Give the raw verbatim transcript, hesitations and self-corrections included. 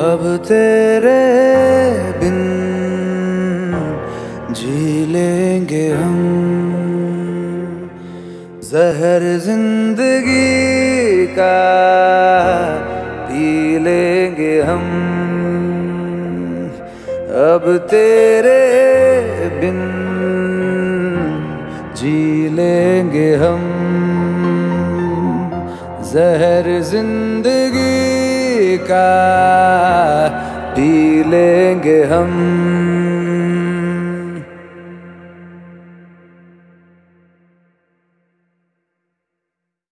अब तेरे बिन जी लेंगे हम, जहर जिंदगी का पी लेंगे हम। अब तेरे बिन जी लेंगे हम, जहर जिंदगी का पी लेंगे हम।